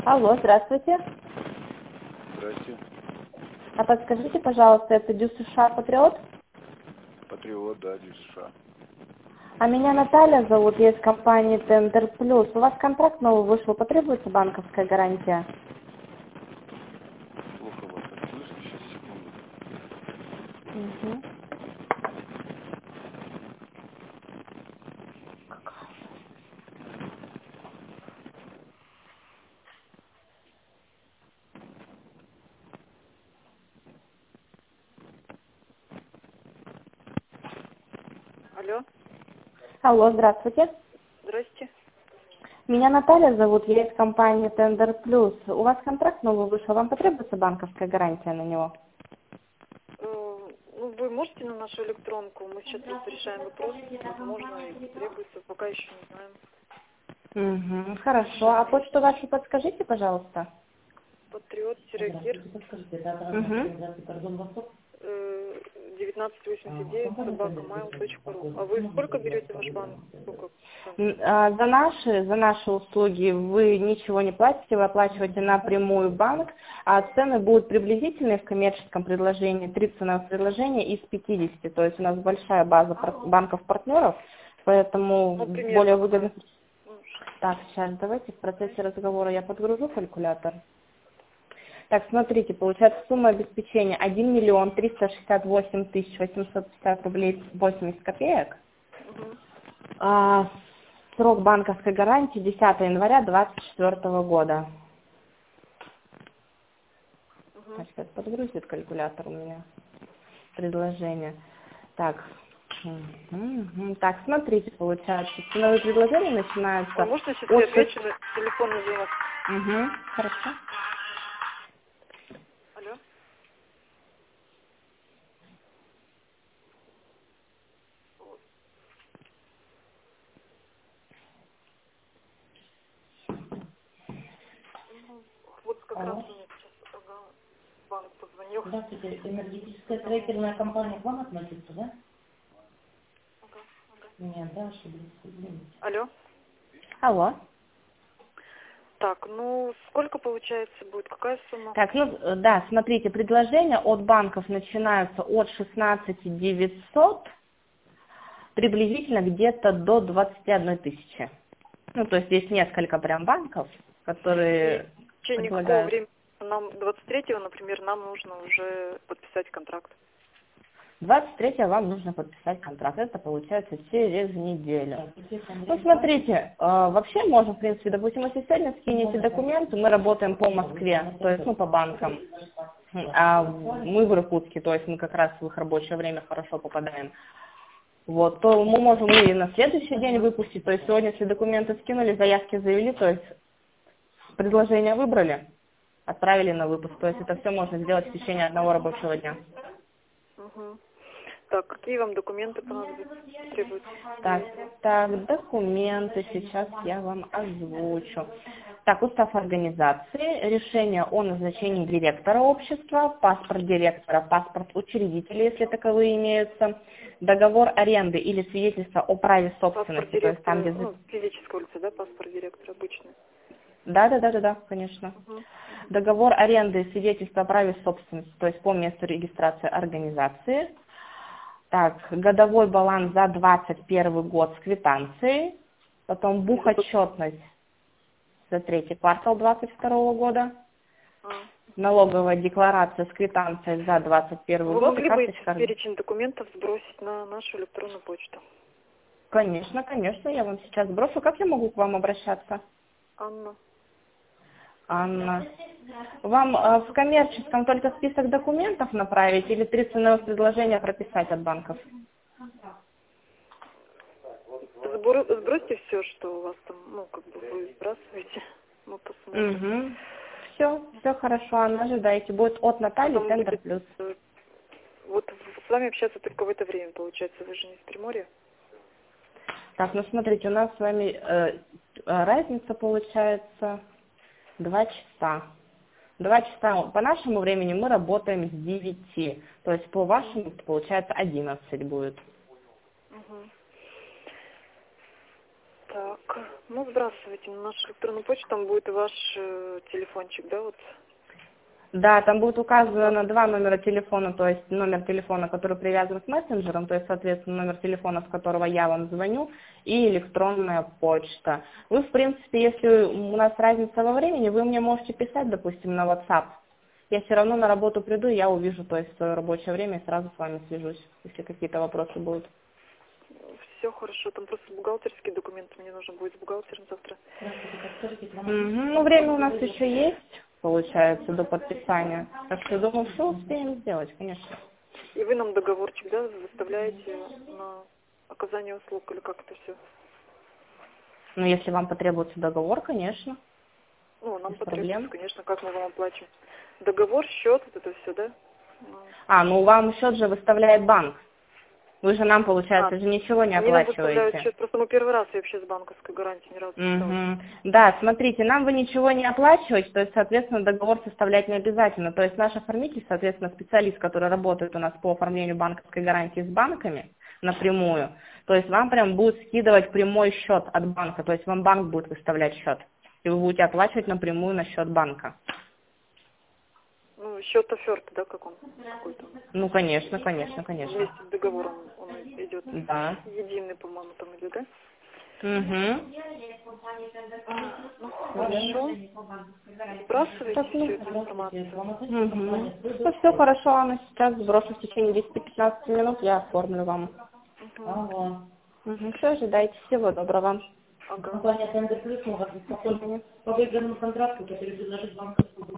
Алло, здравствуйте. Здрасте. А подскажите, пожалуйста, это Дю США Патриот? Патриот, да, Дю США. А меня Наталья зовут, я из компании Tender Plus. У вас контракт новый вышел, потребуется банковская гарантия? Плохо вас так слышно, сейчас, секунду. Угу. Алло, Алло, здравствуйте. здрасте. Меня Наталья зовут, я из компании Tender Plus. У вас контракт новый вышел, вам потребуется банковская гарантия на него? Ну, вы можете на нашу электронку? Мы сейчас просто решаем вопрос. Возможно, и требуется, пока еще не знаем. Угу, хорошо. А почту вашу подскажите, пожалуйста. Патриот-кир Угу. 1989 собакамайл.ру. А вы сколько берете ваш банк? Сколько? За наши услуги вы ничего не платите, вы оплачиваете напрямую банк, а цены будут приблизительные в коммерческом предложении, 3 ценовых предложения из 50, то есть у нас большая база банков-партнеров, поэтому Ну, более примерно. выгодно. Так, сейчас давайте в процессе разговора я подгружу калькулятор. Так, смотрите, получается сумма обеспечения 1 миллион 368 тысяч 850 рублей 80 копеек. Угу. Срок банковской гарантии 10 января 2024 года. Угу. Так, сейчас подгрузит калькулятор у меня предложение. Так, так, смотрите, получается, ценовые предложения начинаются А можно сейчас я от... отвечу на телефонный звонок? Хорошо. Алло. Вот как раз мне сейчас банк позвонил. Здравствуйте, энергетическая строительная компания к вам относится, да? Ага. Нет, да, ошиблись, извините. Алло. Алло. Так, ну сколько получается будет? Какая сумма? Так, да, смотрите, предложения от банков начинаются от 16 900, приблизительно где-то до 21 тысячи. Ну, то есть есть несколько прям банков, которые В течение какого предлагают. времени? Нам 23-го, например, нам нужно уже подписать контракт. 23 вам нужно подписать контракт. Это получается через неделю. Ну, смотрите, вообще можно, в принципе, допустим, если сегодня скинете документы, мы работаем по Москве, то есть, по банкам. А мы в Иркутске, то есть мы как раз в их рабочее время хорошо попадаем. Вот, то мы можем и на следующий день выпустить. То есть сегодня, если документы скинули, заявки завели, то есть предложение выбрали, отправили на выпуск. То есть это все можно сделать в течение одного рабочего дня. Угу. Так, какие вам документы требуются? Так, документы сейчас я вам озвучу. Так, устав организации, решение о назначении директора общества, паспорт директора, паспорт учредителя, если таковые имеются, договор аренды или свидетельство о праве собственности. Паспорт директора, то есть там, где... физического лица, да, паспорт директора обычный? Да, конечно. Угу. Договор аренды и свидетельство о праве собственности, то есть по месту регистрации организации. Так, годовой баланс за 2021 год с квитанцией, потом бухотчетность за третий квартал 2022 года, налоговая декларация с квитанцией за 2021 Вы год. могли бы этот перечень документов сбросить на нашу электронную почту? Конечно, я вам сейчас брошу. Как я могу к вам обращаться? Анна. Вам в коммерческом только список документов направить или 3 ценовых предложения прописать от банков? Сбросьте все, что у вас там, вы сбрасываете. Мы посмотрим. Все хорошо, Анна, ожидайте. Будет от Натальи Tender Plus. Вот с вами общаться только в это время, получается, вы же не из Приморья? Так, ну смотрите, у нас с вами разница получается 2 часа. 2 часа по нашему времени мы работаем с 9. То есть по вашему получается 11 будет. Так. Ну, сбрасывайте на нашу электронную почту, там будет и ваш телефончик, да, вот. Да, там будет указано 2 номера телефона, то есть номер телефона, который привязан к мессенджерам, то есть, соответственно, номер телефона, с которого я вам звоню, и электронная почта. Вы, в принципе, если у нас разница во времени, вы мне можете писать, допустим, на WhatsApp. Я все равно на работу приду, я увижу, то есть, свое рабочее время и сразу с вами свяжусь, если какие-то вопросы будут. Все хорошо, там просто бухгалтерские документы, мне нужно будет с бухгалтером завтра. Ну, время у нас еще есть, получается, до подписания. Так что, думаю, все успеем сделать, конечно. И вы нам договорчик, да, выставляете на оказание услуг, или как это все? Ну, если вам потребуется договор, конечно. Ну, нам Без потребуется, проблем. конечно, как мы вам оплачиваем. Договор, счет, вот это все, да? Ну вам счет же выставляет банк. Вы же нам, получается, же ничего не Они нам выставляют оплачиваете. счет, просто мы первый раз вообще с банковской гарантией ни разу не сталкивались. Да, смотрите, нам вы ничего не оплачиваете, то есть, соответственно, договор составлять не обязательно. То есть наш оформитель, соответственно, специалист, который работает у нас по оформлению банковской гарантии с банками напрямую, то есть вам прям будет скидывать прямой счет от банка, то есть вам банк будет выставлять счет, и вы будете оплачивать напрямую на счет банка. Ну, счет оферты, да, как он? Какой-то. Ну, конечно, конечно, конечно. Вместе с договором он идет. Да. Единый, по-моему, там идет, да? Угу. Ну, хорошо. Сбрасывайте Так, ну, всю эту информацию. Ну, все хорошо, Анна, сейчас сброшу в течение 10-15 минут, я оформлю вам. Все, ожидайте. Всего доброго. Ага. Компания Тендер Плюс может по выигранному контракту, который предложит банковскую